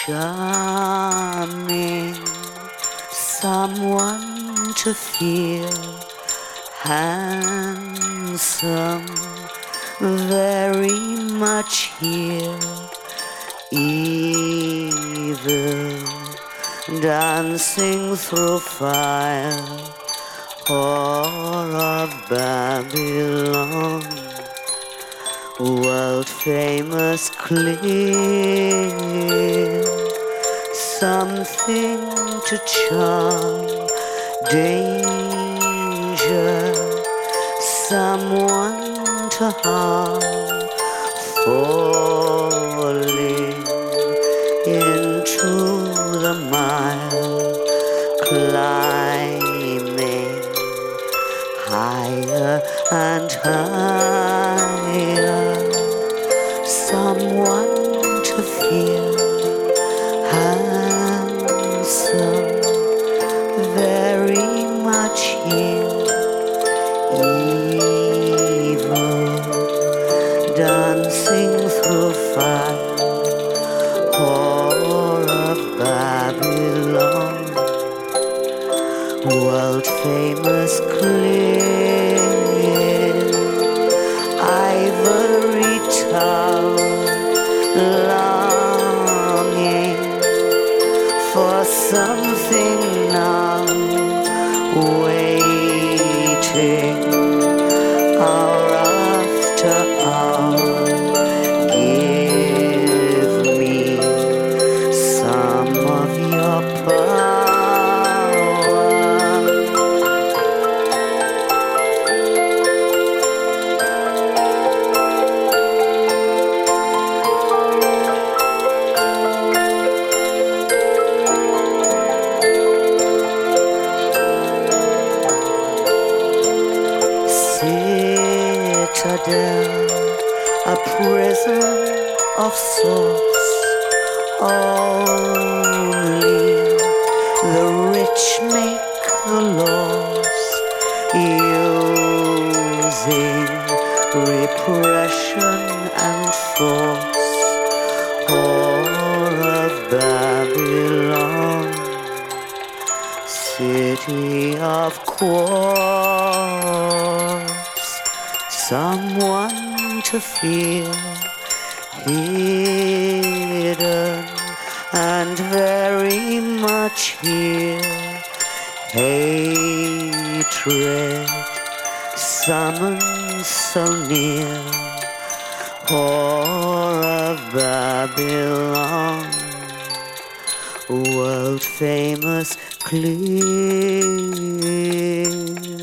charming, someone to feel handsome, very much here, evil, dancing through fire, whore of Babylon, world famous clear, something to charm, danger, someone to harm, falling into the mire, climbing higher and higher, someone to fear, handsome, very much here, evil, dancing through fire, whore of Babylon, world famous clear, ivory tower, longing for something now, waiting hour after hour. Give me some of your power. Citadel, a prison of sorts, only the rich make the laws, using repression and force, whore of Babylon, city of quartz, someone to feel, hidden and very much here, hatred summons so near, whore of Babylon, world famous clear.